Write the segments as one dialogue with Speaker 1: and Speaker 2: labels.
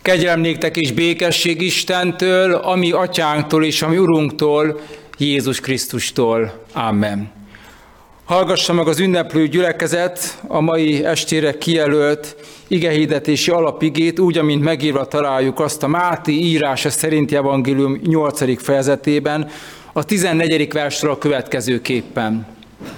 Speaker 1: Kegyelem néktek és békesség Istentől, a mi atyánktól és a mi Urunktól, Jézus Krisztustól. Amen. Hallgassa meg az ünneplő gyülekezet a mai estére kijelölt igehirdetési alapigét, úgy, amint megírva találjuk azt a Máté írása szerinti evangélium 8. fejezetében, a 14. versről a következőképpen.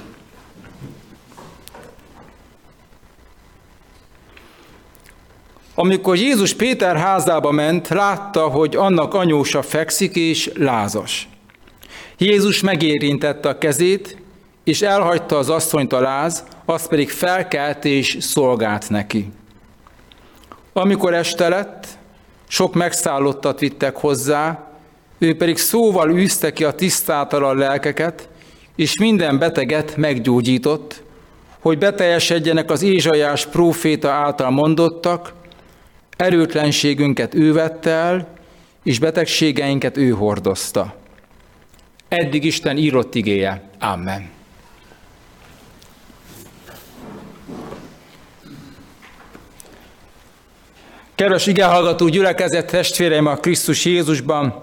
Speaker 1: Amikor Jézus Péter házába ment, látta, hogy annak anyósa fekszik és lázas. Jézus megérintette a kezét, és elhagyta az asszonyt a láz, az pedig felkelt és szolgált neki. Amikor este lett, sok megszállottat vittek hozzá, ő pedig szóval űzte ki a tisztátalan lelkeket, és minden beteget meggyógyított, hogy beteljesedjenek az Ézsaiás próféta által mondottak, erőtlenségünket ő vette el, és betegségeinket ő hordozta. Eddig Isten írott igéje. Amen. Kedves igehallgató gyülekezet, testvéreim a Krisztus Jézusban!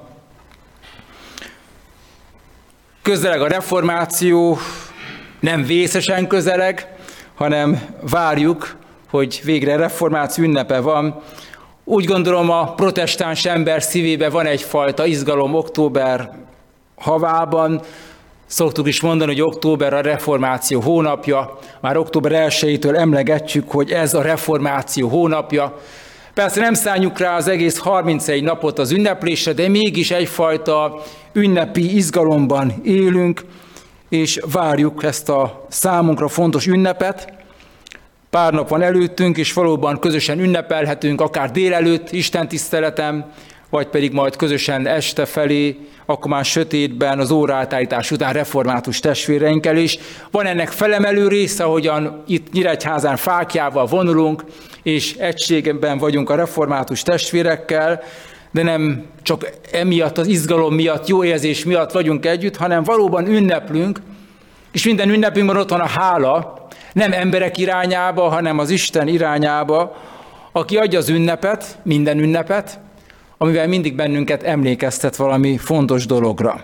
Speaker 1: Közeleg a reformáció, nem vészesen közeleg, hanem várjuk, hogy végre reformáció ünnepe van. Úgy gondolom, a protestáns ember szívében van egyfajta izgalom október havában. Szoktuk is mondani, hogy október a reformáció hónapja. Már október 1-től emlegetjük, hogy ez a reformáció hónapja. Persze nem szálljuk rá az egész 31 napot az ünneplésre, de mégis egyfajta ünnepi izgalomban élünk, és várjuk ezt a számunkra fontos ünnepet. Pár nap van előttünk, és valóban közösen ünnepelhetünk, akár délelőtt istentiszteletem, vagy pedig majd közösen este felé, akkor már sötétben, az óraátállítás után református testvéreinkkel is. Van ennek felemelő része, ahogyan itt Nyíregyházán fáklyával vonulunk, és egységben vagyunk a református testvérekkel, de nem csak emiatt, az izgalom miatt, jó érzés miatt vagyunk együtt, hanem valóban ünneplünk, és minden ünnepünkben ott van a hála, nem emberek irányába, hanem az Isten irányába, aki adja az ünnepet, minden ünnepet, amivel mindig bennünket emlékeztet valami fontos dologra.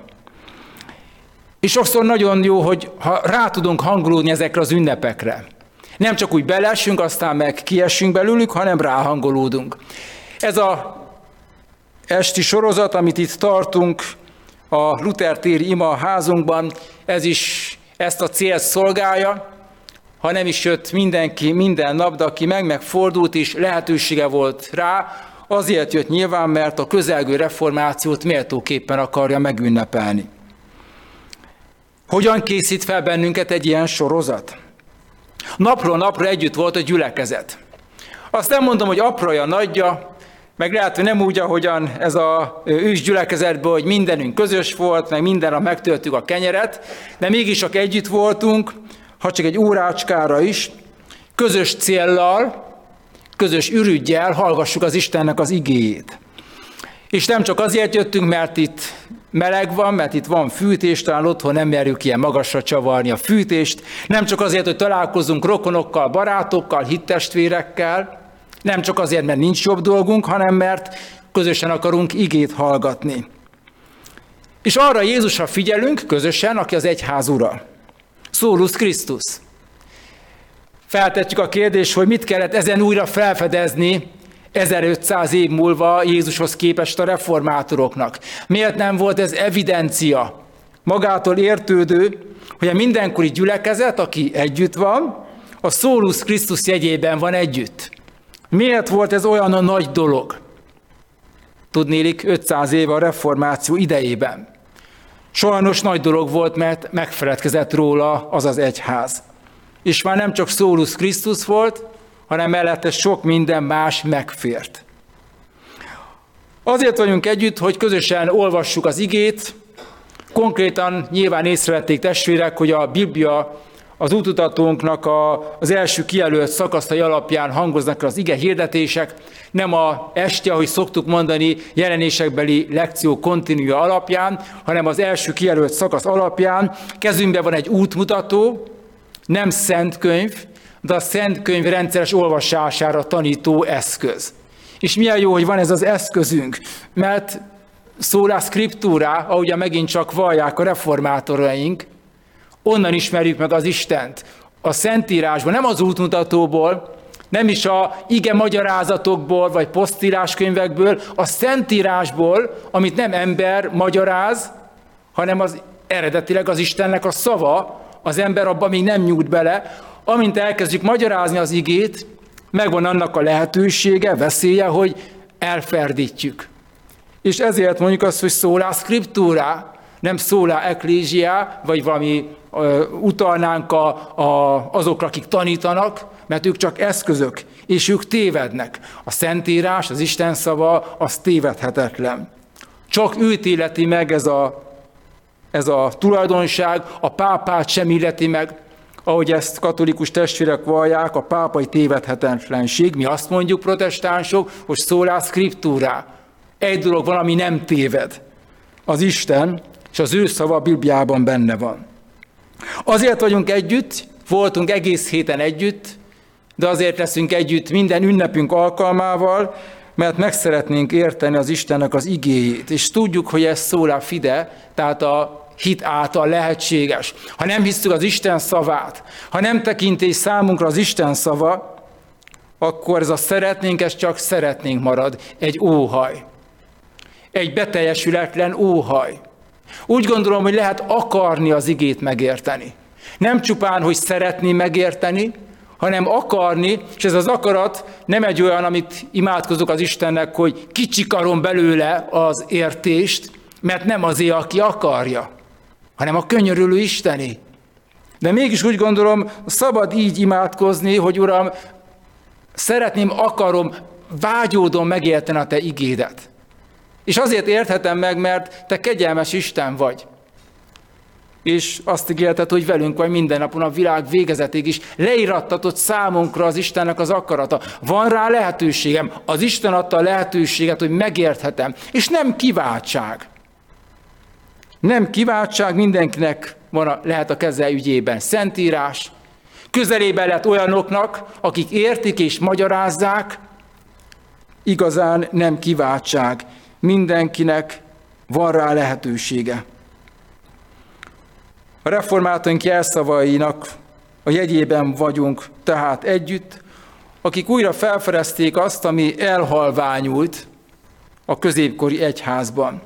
Speaker 1: És sokszor nagyon jó, hogy ha rá tudunk hangolódni ezekre az ünnepekre. Nem csak úgy beleessünk, aztán meg kiessünk belőlük, hanem ráhangolódunk. Ez az esti sorozat, amit itt tartunk a Luther téri ima házunkban, ez is ezt a célt szolgálja. Ha nem is jött mindenki minden nap, de aki megfordult is, lehetősége volt rá, azért jött nyilván, mert a közelgő reformációt méltóképpen akarja megünnepelni. Hogyan készít fel bennünket egy ilyen sorozat? Napról napra együtt volt a gyülekezet. Azt nem mondom, hogy apraja, nagyja, meg lehet, hogy nem úgy, ahogyan ez a ős gyülekezetből, hogy mindenünk közös volt, meg mindenre megtöltük a kenyeret, de mégis csak együtt voltunk, ha csak egy órácskára is, közös céllal, közös ürüggyel hallgassuk az Istennek az igéjét. És nem csak azért jöttünk, mert itt meleg van, mert itt van fűtés, talán otthon nem merjük ilyen magasra csavarni a fűtést, nem csak azért, hogy találkozzunk rokonokkal, barátokkal, hittestvérekkel, nem csak azért, mert nincs jobb dolgunk, hanem mert közösen akarunk igét hallgatni. És arra Jézusra figyelünk közösen, aki az egyház ura. Solus Christus. Feltettük a kérdést, hogy mit kellett ezen újra felfedezni 1500 év múlva Jézushoz képest a reformátoroknak. Miért nem volt ez evidencia? Magától értődő, hogy a mindenkori gyülekezet, aki együtt van, a Solus Christus jegyében van együtt. Miért volt ez olyan a nagy dolog? Tudnélik, 500 éve a reformáció idejében. Sajnos nagy dolog volt, mert megfeledkezett róla az az egyház. És már nem csak Solus Christus volt, hanem mellette sok minden más megfért. Azért vagyunk együtt, hogy közösen olvassuk az igét. Konkrétan nyilván észrevették testvérek, hogy a Biblia az útmutatónknak az első kijelölt szakaszai alapján hangoznak az ige hirdetések, nem a este, ahogy szoktuk mondani, jelenésekbeli lekció kontinúja alapján, hanem az első kijelölt szakasz alapján. Kezünkben van egy útmutató, nem szent könyv, de a szent könyv rendszeres olvasására tanító eszköz. És milyen jó, hogy van ez az eszközünk, mert sola scriptura, ahogyan megint csak vallják a reformátoraink, onnan ismerjük meg az Istent. A Szentírásban, nem az útmutatóból, nem is a ige magyarázatokból, vagy posztíráskönyvekből, a Szentírásból, amit nem ember magyaráz, hanem az eredetileg az Istennek a szava, az ember abban még nem nyújt bele. Amint elkezdjük magyarázni az igét, megvan annak a lehetősége, veszélye, hogy elferdítjük. És ezért mondjuk azt, hogy sola scriptura, nem sola ecclesia, vagy valami utalnánk azokra, akik tanítanak, mert ők csak eszközök, és ők tévednek. A Szentírás, az Isten szava, az tévedhetetlen. Csak őt illeti meg ez a tulajdonság, a pápát sem illeti meg, ahogy ezt katolikus testvérek vallják, a pápai tévedhetetlenség. Mi azt mondjuk, protestánsok, hogy sola scriptura. Egy dolog van, ami nem téved. Az Isten, és az ő szava a Bibliában benne van. Azért vagyunk együtt, voltunk egész héten együtt, de azért leszünk együtt minden ünnepünk alkalmával, mert meg szeretnénk érteni az Istennek az igéjét, és tudjuk, hogy ez sola fide, tehát a hit által lehetséges. Ha nem hiszük az Isten szavát, ha nem tekintés számunkra az Isten szava, akkor ez a szeretnénk, ez csak szeretnénk marad, egy óhaj. Egy beteljesületlen óhaj. Úgy gondolom, hogy lehet akarni az igét megérteni. Nem csupán, hogy szeretni megérteni, hanem akarni, és ez az akarat nem egy olyan, amit imádkozok az Istennek, hogy kicsikarom belőle az értést, mert nem azért, aki akarja, hanem a könyörülő Isteni. De mégis úgy gondolom, szabad így imádkozni, hogy Uram, szeretném, akarom, vágyódom megérteni a Te igédet. És azért érthetem meg, mert Te kegyelmes Isten vagy. És azt ígérted, hogy velünk vagy minden napon a világ végezetig is leírattatott számunkra az Istennek az akarata. Van rá lehetőségem, az Isten adta a lehetőséget, hogy megérthetem. És nem kiváltság. Nem kiváltság, mindenkinek lehet a keze ügyében Szentírás. Közelében lehet olyanoknak, akik értik és magyarázzák, igazán nem kiváltság. Mindenkinek van rá lehetősége. A reformátorink jelszavainak a jegyében vagyunk tehát együtt, akik újra felfedezték azt, ami elhalványult a középkori egyházban.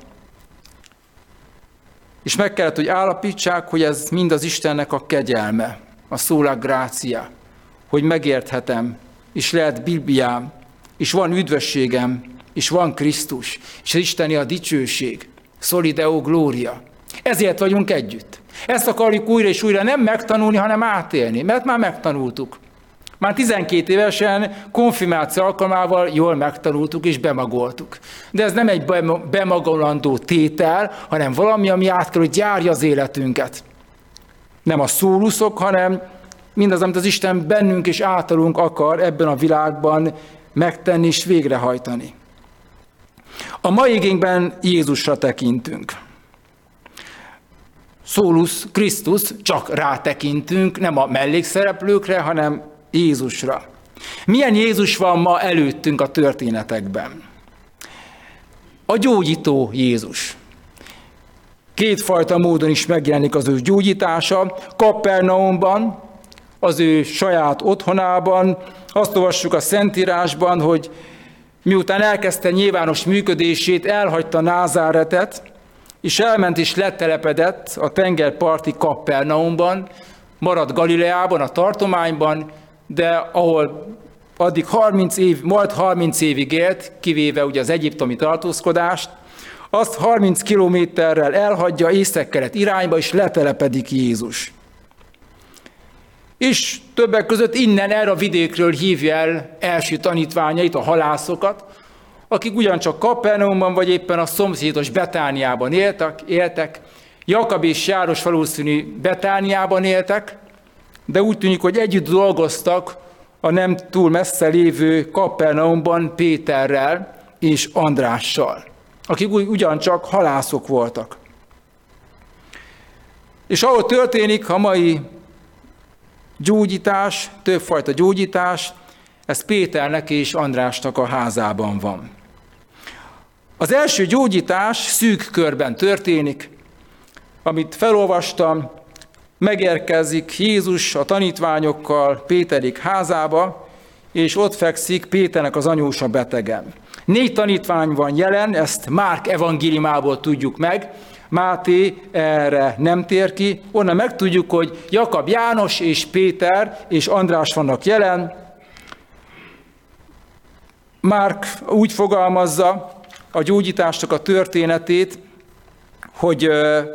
Speaker 1: És meg kellett, hogy állapítsák, hogy ez mind az Istennek a kegyelme, a sola gratia, hogy megérthetem, és lehet Bibliám, és van üdvösségem, és van Krisztus, és az Isteni a dicsőség, soli Deo gloria. Ezért vagyunk együtt. Ezt akarjuk újra és újra nem megtanulni, hanem átélni, mert már megtanultuk. Már 12 évesen konfirmáció alkalmával jól megtanultuk és bemagoltuk. De ez nem egy bemagolandó tétel, hanem valami, ami át kell, hogy járja az életünket. Nem a szóluszok, hanem mindaz, amit az Isten bennünk és általunk akar ebben a világban megtenni és végrehajtani. A mai igényben Jézusra tekintünk. Solus Christus, csak rátekintünk, nem a mellékszereplőkre, hanem Jézusra. Milyen Jézus van ma előttünk a történetekben? A gyógyító Jézus. Kétfajta módon is megjelenik az ő gyógyítása. Kapernaumban, az ő saját otthonában. Azt olvassuk a Szentírásban, hogy miután elkezdte nyilvános működését, elhagyta Názáretet, és elment és letelepedett a tengerparti Kapernaumban, maradt Galileában, a tartományban, de ahol addig 30 évig élt, kivéve ugye az egyiptomi tartózkodást, azt 30 kilométerrel elhagyja észak-kelet irányba, és letelepedik Jézus. És többek között innen erre a vidékről hívja el első tanítványait, a halászokat, akik ugyancsak Kapernaumban vagy éppen a szomszédos Betániában éltek. Jakab és János valószínű Betániában éltek, de úgy tűnik, hogy együtt dolgoztak a nem túl messze lévő Kapernaumban Péterrel és Andrással, akik ugyancsak halászok voltak. És ahol történik a mai gyógyítás, többfajta gyógyítás, Ez Péternek és Andrásnak a házában van. Az első gyógyítás szűk körben történik, amit felolvastam, megérkezik Jézus a tanítványokkal Péterik házába, és ott fekszik Péternek az anyósa betegen. 4 tanítvány van jelen, ezt Márk evangéliumából tudjuk meg, Máté erre nem tér ki, onnan megtudjuk, hogy Jakab János és Péter és András vannak jelen. Márk úgy fogalmazza a gyógyításnak a történetét, hogy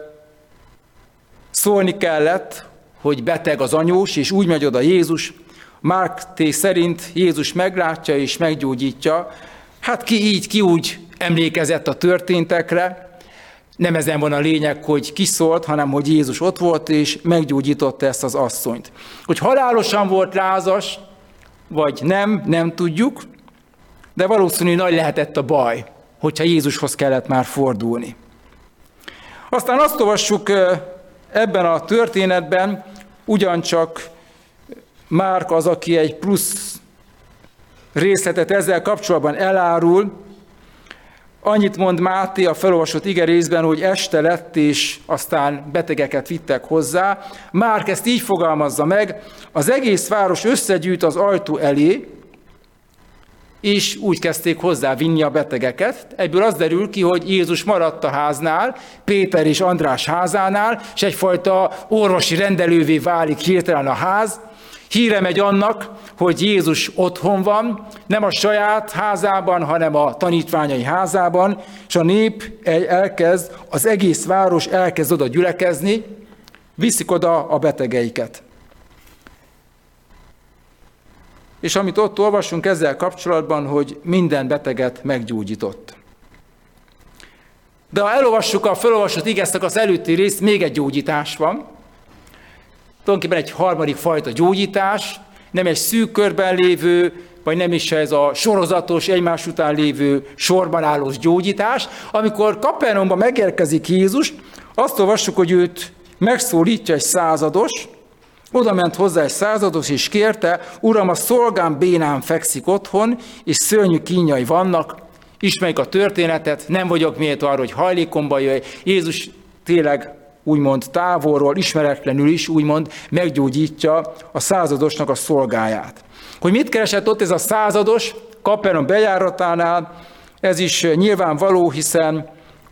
Speaker 1: szólni kellett, hogy beteg az anyós, és úgy megy oda Jézus. Márk szerint Jézus meglátja és meggyógyítja. Hát ki úgy emlékezett a történtekre. Nem ezen van a lényeg, hogy ki szólt, hanem hogy Jézus ott volt, és meggyógyította ezt az asszonyt. Hogy halálosan volt lázas, vagy nem tudjuk, de valószínű nagy lehetett a baj, hogyha Jézushoz kellett már fordulni. Aztán azt olvassuk ebben a történetben, ugyancsak Márk az, aki egy plusz részletet ezzel kapcsolatban elárul. Annyit mond Máté a felolvasott igerészben, hogy este lett, és aztán betegeket vittek hozzá. Márk ezt így fogalmazza meg, az egész város összegyűjt az ajtó elé, és úgy kezdték hozzá vinni a betegeket. Ebből az derül ki, hogy Jézus maradt a háznál, Péter és András házánál, és egyfajta orvosi rendelővé válik hirtelen a ház. Híre megy annak, hogy Jézus otthon van, nem a saját házában, hanem a tanítványai házában, és a nép az egész város elkezd oda gyülekezni, viszik oda a betegeiket. És amit ott olvasunk ezzel kapcsolatban, hogy minden beteget meggyógyított. De ha elolvassuk a felolvasott igeszakasz előtti részt, még egy gyógyítás van. Tulajdonképpen egy harmadik fajta gyógyítás, nem egy szűk körben lévő, vagy nem is ez a sorozatos, egymás után lévő sorban állós gyógyítás. Amikor Kapernaumban megérkezik Jézus, azt olvassuk, hogy őt megszólítja egy százados, oda ment hozzá egy százados, és kérte, Uram, a szolgám bénán fekszik otthon, és szörnyű kínjai vannak. Ismerjük a történetet, nem vagyok méltó arra, hogy hajlékomba jöjj. Jézus tényleg úgymond távolról, ismeretlenül is úgymond meggyógyítja a századosnak a szolgáját. Hogy mit keresett ott ez a százados Kapernaum bejáratánál, ez is nyilvánvaló, hiszen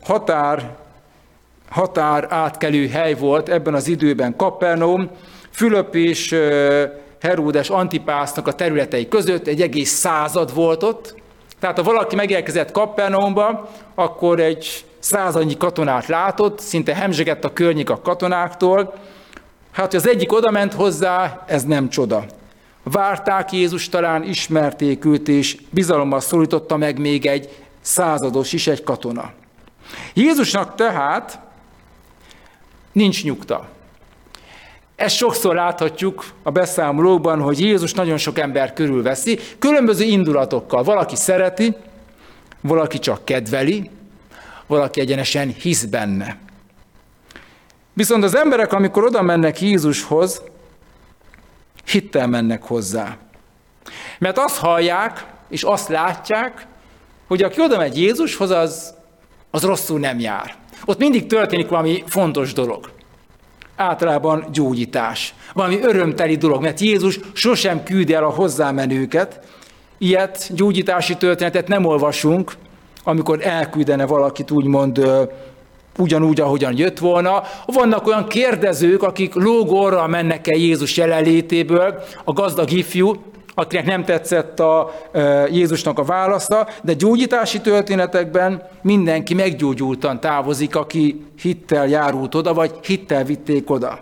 Speaker 1: határ átkelő hely volt ebben az időben Kapernaum, Fülöp és Heródes Antipásznak a területei között egy egész század volt ott. Tehát ha valaki megérkezett Kapernaumba, akkor egy századnyi katonát látott, szinte hemzsegett a környék a katonáktól. Hát, hogy az egyik oda ment hozzá, ez nem csoda. Várták Jézus, talán ismerték őt, és bizalommal szólította meg még egy százados is, egy katona. Jézusnak tehát nincs nyugta. Ezt sokszor láthatjuk a beszámolókban, hogy Jézus nagyon sok ember körülveszi, különböző indulatokkal. Valaki szereti, valaki csak kedveli, valaki egyenesen hisz benne. Viszont az emberek, amikor oda mennek Jézushoz, hittel mennek hozzá. Mert azt hallják, és azt látják, hogy aki oda megy Jézushoz, az rosszul nem jár. Ott mindig történik valami fontos dolog. Általában gyógyítás. Valami örömteli dolog, mert Jézus sosem küldi el a hozzámenőket. Ilyet, gyógyítási történetet nem olvasunk, amikor elküldene valakit úgymond ugyanúgy, ahogyan jött volna. Vannak olyan kérdezők, akik lógorral mennek el Jézus jelenlétéből, a gazdag ifjú, akinek nem tetszett a Jézusnak a válasza, de gyógyítási történetekben mindenki meggyógyultan távozik, aki hittel járult oda, vagy hittel vitték oda.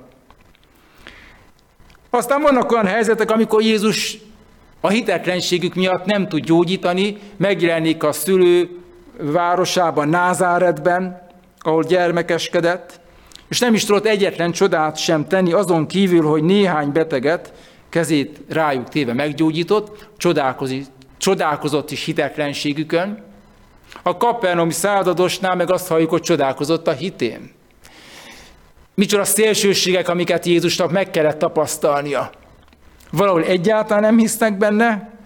Speaker 1: Aztán vannak olyan helyzetek, amikor Jézus a hitetlenségük miatt nem tud gyógyítani, megjelenik a szülő városában, Názáretben, ahol gyermekeskedett, és nem is tudott egyetlen csodát sem tenni, azon kívül, hogy néhány beteget kezét rájuk téve meggyógyított, csodálkozott is hitetlenségükön. A kapernaumi századosnál meg azt halljuk, hogy csodálkozott a hitén. Micsoda szélsőségek, amiket Jézusnak meg kellett tapasztalnia. Valahol egyáltalán nem hisznek benne,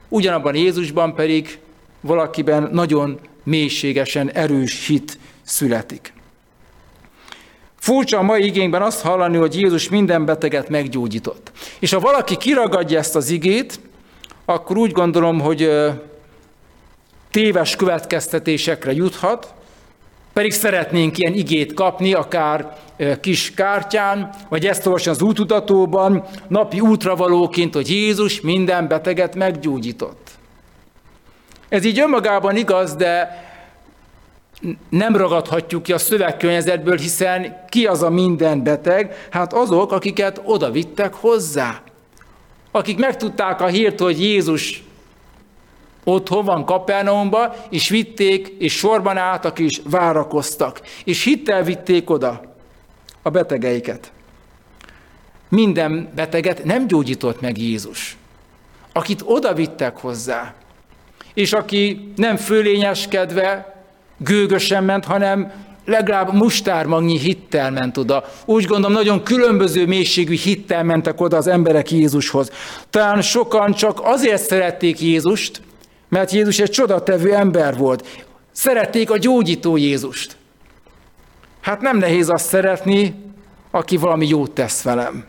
Speaker 1: ugyanabban Jézusban pedig valakiben nagyon mélységesen erős hit születik. Furcsa a mai igényben azt hallani, hogy Jézus minden beteget meggyógyított. És ha valaki kiragadja ezt az igét, akkor úgy gondolom, hogy téves következtetésekre juthat, pedig szeretnénk ilyen igét kapni, akár kis kártyán, vagy ezt olvasni az útmutatóban, napi útravalóként, hogy Jézus minden beteget meggyógyított. Ez így önmagában igaz, de nem ragadhatjuk ki a szövegkörnyezetből, hiszen ki az a minden beteg? Hát azok, akiket oda vittek hozzá. Akik megtudták a hírt, hogy Jézus otthon van Kapernaumban, és vitték, és sorban álltak, és várakoztak. És hittel vitték oda a betegeiket. Minden beteget nem gyógyított meg Jézus. Akit oda vittek hozzá, és aki nem fölényeskedve, gőgösen ment, hanem legalább mustármagnyi hittel ment oda. Úgy gondolom, nagyon különböző mélységű hittel mentek oda az emberek Jézushoz. Talán sokan csak azért szerették Jézust, mert Jézus egy csodatevő ember volt. Szerették a gyógyító Jézust. Hát nem nehéz azt szeretni, aki valami jót tesz velem.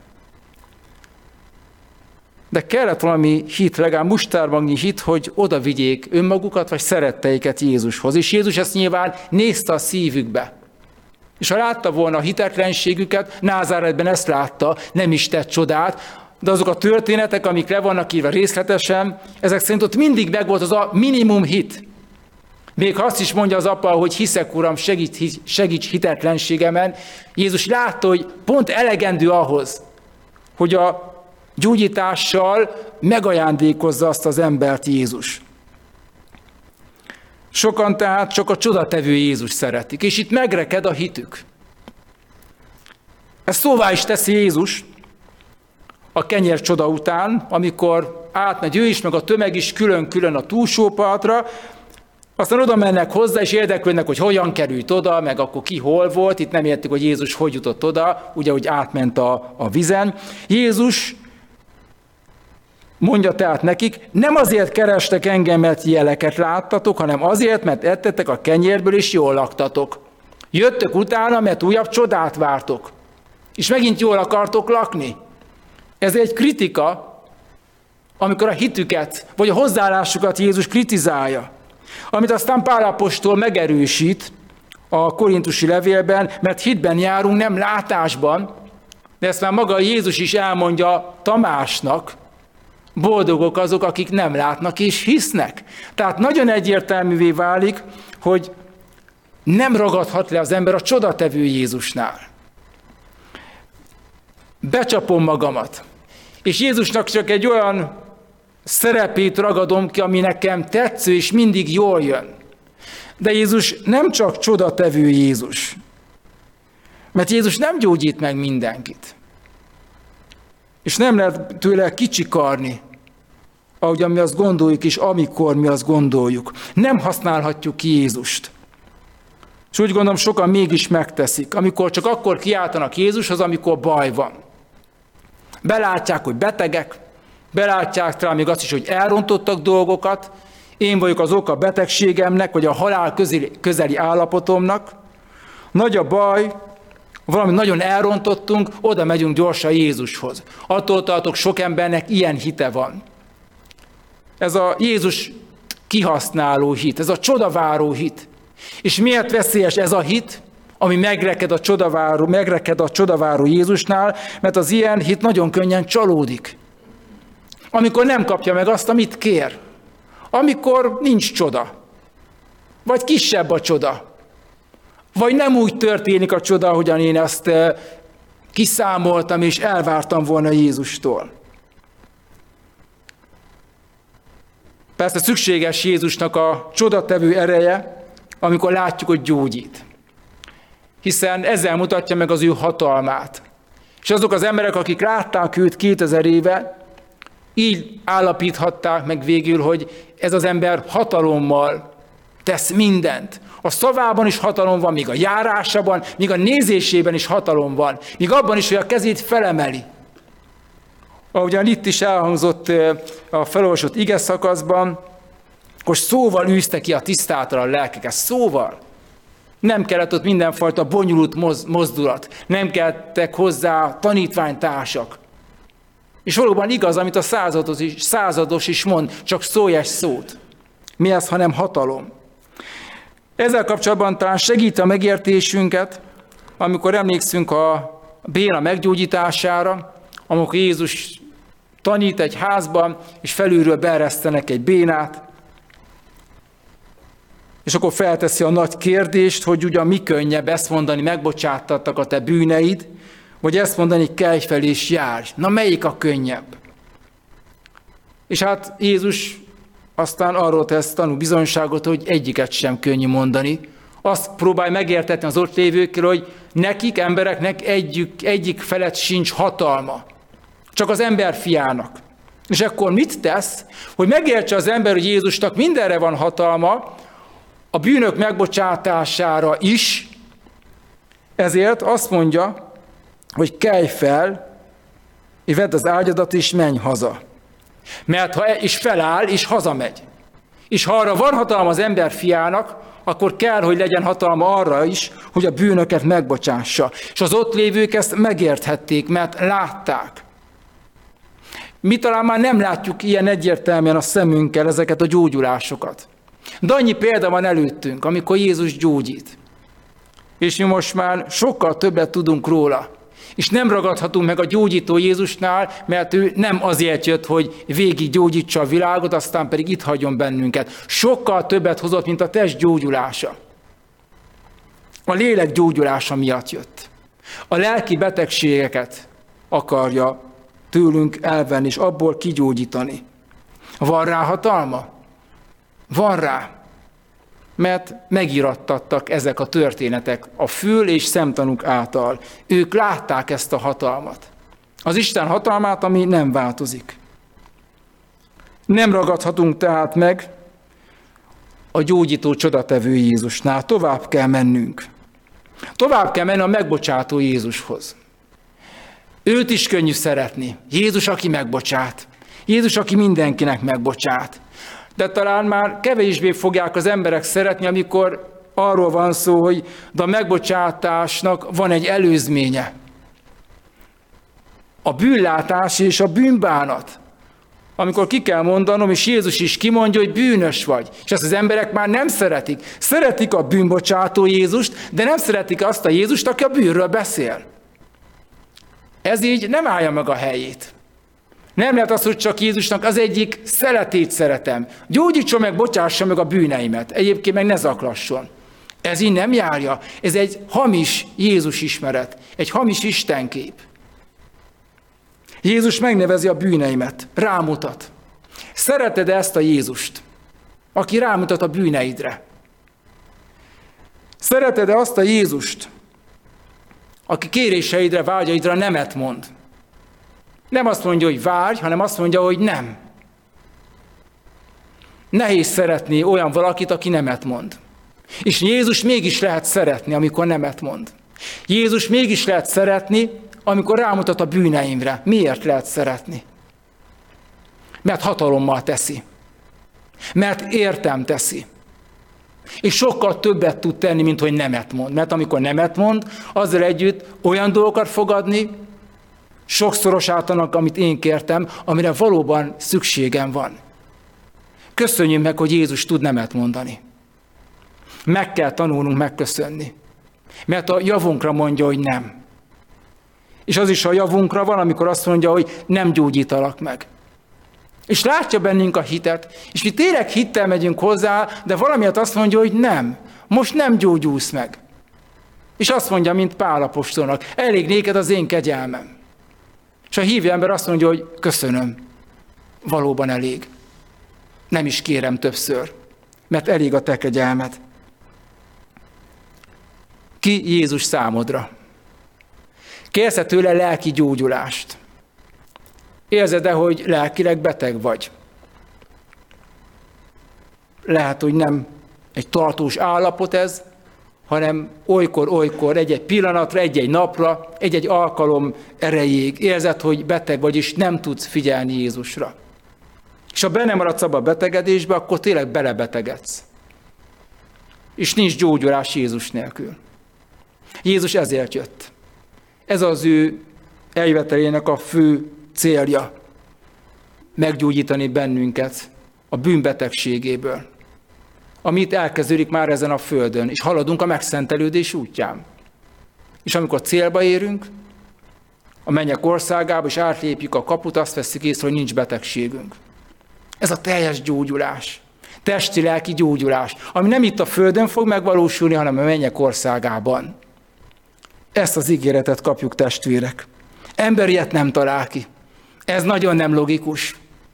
Speaker 1: De kellett valami hit, legalább mustármagnyi hit, hogy oda vigyék önmagukat, vagy szeretteiket Jézushoz. És Jézus ezt nyilván nézte a szívükbe. És ha látta volna a hitetlenségüket, Názáretben ezt látta, nem is tett csodát, de azok a történetek, amik le vannak írva részletesen, ezek szerint ott mindig megvolt az a minimum hit. Még ha azt is mondja az apa, hogy hiszek, Uram, segíts hitetlenségemen, Jézus látta, hogy pont elegendő ahhoz, hogy a gyógyítással megajándékozza azt az embert Jézus. Sokan tehát csak a csodatevő Jézus szeretik, és itt megreked a hitük. Ezt szóvá is teszi Jézus a kenyér csoda után, amikor átmegy ő is, meg a tömeg is külön-külön a túlsó partra, aztán oda mennek hozzá, és érdeklődnek, hogy hogyan került oda, meg akkor ki hol volt, itt nem értik, hogy Jézus hogy jutott oda, ugye, hogy átment a vizen. Jézus mondja tehát nekik, nem azért kerestek engem, mert jeleket láttatok, hanem azért, mert ettetek a kenyérből, és jól laktatok. Jöttök utána, mert újabb csodát vártok. És megint jól akartok lakni. Ez egy kritika, amikor a hitüket, vagy a hozzáállásukat Jézus kritizálja. Amit aztán Pál apostol megerősít a korintusi levélben, mert hitben járunk, nem látásban, de ezt már maga Jézus is elmondja Tamásnak, boldogok azok, akik nem látnak és hisznek. Tehát nagyon egyértelművé válik, hogy nem ragadhat le az ember a csodatevő Jézusnál. Becsapom magamat, és Jézusnak csak egy olyan szerepét ragadom ki, ami nekem tetsző, és mindig jól jön. De Jézus nem csak csodatevő Jézus, mert Jézus nem gyógyít meg mindenkit. És nem lehet tőle kicsikarni, ahogyan mi azt gondoljuk, és amikor mi azt gondoljuk. Nem használhatjuk ki Jézust. És úgy gondolom, sokan mégis megteszik, amikor csak akkor kiáltanak Jézushoz, amikor baj van. Belátják, hogy betegek, belátják talán még azt is, hogy elrontottak dolgokat, én vagyok az oka a betegségemnek, vagy a halál közeli állapotomnak. Nagy a baj, valami nagyon elrontottunk, oda megyünk gyorsan Jézushoz. Attól tartok, sok embernek ilyen hite van. Ez a Jézus kihasználó hit, ez a csodaváró hit. És miért veszélyes ez a hit, ami megreked a csodaváró Jézusnál, mert az ilyen hit nagyon könnyen csalódik. Amikor nem kapja meg azt, amit kér. Amikor nincs csoda. Vagy kisebb a csoda. Vagy nem úgy történik a csoda, ahogyan én ezt kiszámoltam és elvártam volna Jézustól. Persze szükséges Jézusnak a csodatevő ereje, amikor látjuk, hogy gyógyít. Hiszen ezzel mutatja meg az ő hatalmát. És azok az emberek, akik látták őt 2000 éve, így állapíthatták meg végül, hogy ez az ember hatalommal tesz mindent. A szavában is hatalom van, míg a járásában, míg a nézésében is hatalom van, míg abban is, hogy a kezét felemeli. Ahogyan itt is elhangzott a felolvasott ige szakaszban, hogy szóval űzte ki a tisztátalan lelkeket, szóval. Nem kellett ott mindenfajta bonyolult mozdulat, nem kellettek hozzá tanítványtársak. És valóban igaz, amit a százados is mond, csak szólj egy szót. Mi ez, hanem hatalom. Ezzel kapcsolatban talán segít a megértésünket, amikor emlékszünk a béna meggyógyítására, amikor Jézus tanít egy házban, és felülről beeresztenek egy bénát, és akkor felteszi a nagy kérdést, hogy ugyan mi könnyebb ezt mondani, megbocsátattak a te bűneid, vagy ezt mondani, kelj fel és járj. Na melyik a könnyebb? És hát Jézus aztán arról tesz tanúbizonyságot, hogy egyiket sem könnyű mondani. Azt próbálj megértetni az ott lévőkkel, hogy nekik, embereknek egyik felett sincs hatalma. Csak az ember fiának. És akkor mit tesz? Hogy megértse az ember, hogy Jézusnak mindenre van hatalma, a bűnök megbocsátására is, ezért azt mondja, hogy kelj fel, és vedd az ágyadat, és menj haza. Mert ha és feláll, és hazamegy. És ha arra van hatalma az ember fiának, akkor kell, hogy legyen hatalma arra is, hogy a bűnöket megbocsássa. És az ott lévők ezt megérthették, mert látták. Mi talán már nem látjuk ilyen egyértelműen a szemünkkel ezeket a gyógyulásokat. De annyi példa van előttünk, amikor Jézus gyógyít. És mi most már sokkal többet tudunk róla. És nem ragadhatunk meg a gyógyító Jézusnál, mert ő nem azért jött, hogy végig gyógyítsa a világot, aztán pedig itt hagyjon bennünket. Sokkal többet hozott, mint a test gyógyulása. A lélek gyógyulása miatt jött. A lelki betegségeket akarja tőlünk elvenni, és abból kigyógyítani. Van rá hatalma? Van rá. Mert megirattattak ezek a történetek a fül- és szemtanúk által. Ők látták ezt a hatalmat. Az Isten hatalmát, ami nem változik. Nem ragadhatunk tehát meg a gyógyító csodatevő Jézusnál. Tovább kell mennünk. Tovább kell menni a megbocsátó Jézushoz. Őt is könnyű szeretni. Jézus, aki megbocsát. Jézus, aki mindenkinek megbocsát. De talán már kevésbé fogják az emberek szeretni, amikor arról van szó, hogy de a megbocsátásnak van egy előzménye. A bűnlátás és a bűnbánat. Amikor ki kell mondanom, és Jézus is kimondja, hogy bűnös vagy. És ezt az emberek már nem szeretik. Szeretik a bűnbocsátó Jézust, de nem szeretik azt a Jézust, aki a bűnről beszél. Ez így nem állja meg a helyét. Nem lehet az, hogy csak Jézusnak az egyik szeletét szeretem. Gyógyítson meg, bocsássa meg a bűneimet. Egyébként meg ne zaklasson. Ez így nem járja. Ez egy hamis Jézus ismeret. Egy hamis istenkép. Jézus megnevezi a bűneimet. Rámutat. Szereted ezt a Jézust, aki rámutat a bűneidre? Szereted azt a Jézust, aki kéréseidre, vágyaidra nemet mond? Nem azt mondja, hogy várj, hanem azt mondja, hogy nem. Nehéz szeretni olyan valakit, aki nemet mond. És Jézus mégis lehet szeretni, amikor nemet mond. Jézus mégis lehet szeretni, amikor rámutat a bűneimre. Miért lehet szeretni? Mert hatalommal teszi. Mert értem teszi. És sokkal többet tud tenni, mint hogy nemet mond. Mert amikor nemet mond, azzal együtt olyan dolgokat fog adni, sokszorosát annak, amit én kértem, amire valóban szükségem van. Köszönjük meg, hogy Jézus tud nemet mondani. Meg kell tanulnunk megköszönni. Mert a javunkra mondja, hogy nem. És az is a javunkra van, amikor azt mondja, hogy nem gyógyítalak meg. És látja bennünk a hitet, és mi tényleg hittel megyünk hozzá, de valamiért azt mondja, hogy nem. Most nem gyógyulsz meg. És azt mondja, mint Pál apostolnak, elég néked az én kegyelmem. És a hívő ember azt mondja, hogy köszönöm, valóban elég. Nem is kérem többször, mert elég a te kegyelmed. Ki Jézus számodra? Kérsz-e tőle lelki gyógyulást? Érzed-e, hogy lelkileg beteg vagy? Lehet, hogy nem egy tartós állapot ez, hanem olykor, egy-egy pillanatra, egy-egy napra, egy-egy alkalom erejéig érzed, hogy beteg vagy, és nem tudsz figyelni Jézusra. És ha be nem maradsz abba a betegedésbe, akkor tényleg belebetegedsz. És nincs gyógyulás Jézus nélkül. Jézus ezért jött. Ez az ő eljövetelének a fő célja. Meggyógyítani bennünket a bűnbetegségéből, amit elkezdődik már ezen a földön, és haladunk a megszentelődés útján. És amikor célba érünk, a mennyek országába, és átlépjük a kaput, azt veszik észre, hogy nincs betegségünk. Ez a teljes gyógyulás, testi-lelki gyógyulás, ami nem itt a földön fog megvalósulni, hanem a mennyek országában. Ezt az ígéretet kapjuk, testvérek. Ember ilyet nem talál ki. Ez nagyon nem logikus.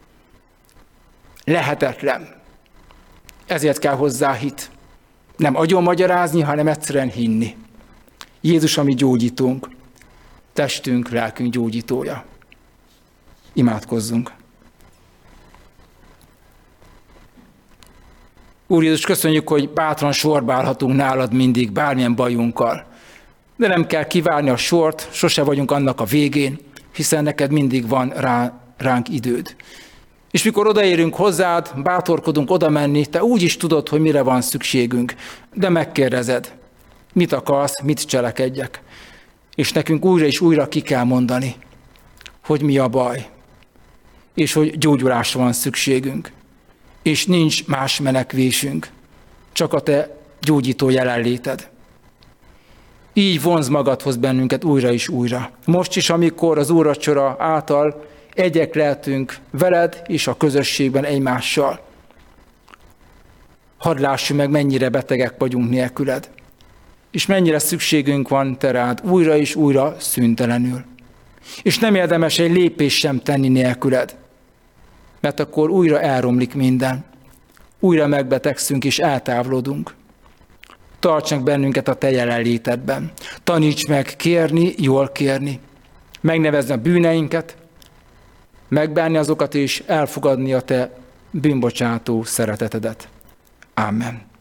Speaker 1: Lehetetlen. Ezért kell hozzá hit. Nem agyonmagyarázni, hanem egyszerűen hinni. Jézus a mi gyógyítónk, testünk, lelkünk gyógyítója. Imádkozzunk. Úr Jézus, köszönjük, hogy bátran sorba állhatunk nálad mindig, bármilyen bajunkkal. De nem kell kivárni a sort, sose vagyunk annak a végén, hiszen neked mindig van ránk időd. És mikor odaérünk hozzád, bátorkodunk oda menni, te úgy is tudod, hogy mire van szükségünk, de megkérdezed, mit akarsz, mit cselekedjek. És nekünk újra és újra ki kell mondani, hogy mi a baj, és hogy gyógyulásra van szükségünk, és nincs más menekvésünk, csak a te gyógyító jelenléted. Így vonz magadhoz bennünket újra és újra. Most is, amikor az úrvacsora által egyek lehetünk veled és a közösségben egymással. Hadd lássuk meg, mennyire betegek vagyunk nélküled, és mennyire szükségünk van te rád újra és újra szüntelenül. És nem érdemes egy lépést sem tenni nélküled, mert akkor újra elromlik minden. Újra megbetegszünk és eltávolodunk. Tarts meg bennünket a te jelenlétedben. Taníts meg kérni, jól kérni. Megnevezni a bűneinket, megbánni azokat és elfogadni a te bűnbocsátó szeretetedet. Amen.